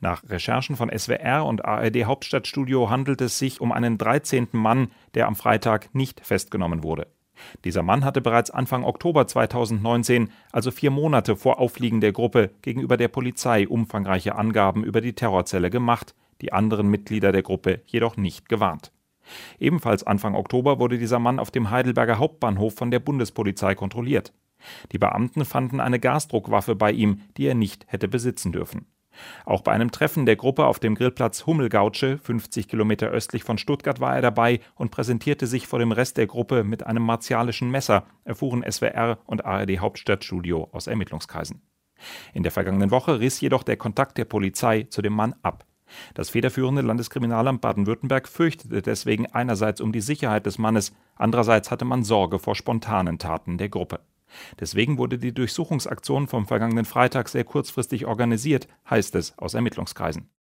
Nach Recherchen von SWR und ARD Hauptstadtstudio handelt es sich um einen 13. Mann, der am Freitag nicht festgenommen wurde. Dieser Mann hatte bereits Anfang Oktober 2019, also 4 Monate vor Auffliegen der Gruppe, gegenüber der Polizei umfangreiche Angaben über die Terrorzelle gemacht, die anderen Mitglieder der Gruppe jedoch nicht gewarnt. Ebenfalls Anfang Oktober wurde dieser Mann auf dem Heidelberger Hauptbahnhof von der Bundespolizei kontrolliert. Die Beamten fanden eine Gasdruckwaffe bei ihm, die er nicht hätte besitzen dürfen. Auch bei einem Treffen der Gruppe auf dem Grillplatz Hummelgautsche, 50 Kilometer östlich von Stuttgart, war er dabei und präsentierte sich vor dem Rest der Gruppe mit einem martialischen Messer, erfuhren SWR und ARD Hauptstadtstudio aus Ermittlungskreisen. In der vergangenen Woche riss jedoch der Kontakt der Polizei zu dem Mann ab. Das federführende Landeskriminalamt Baden-Württemberg fürchtete deswegen einerseits um die Sicherheit des Mannes, andererseits hatte man Sorge vor spontanen Taten der Gruppe. Deswegen wurde die Durchsuchungsaktion vom vergangenen Freitag sehr kurzfristig organisiert, heißt es aus Ermittlungskreisen.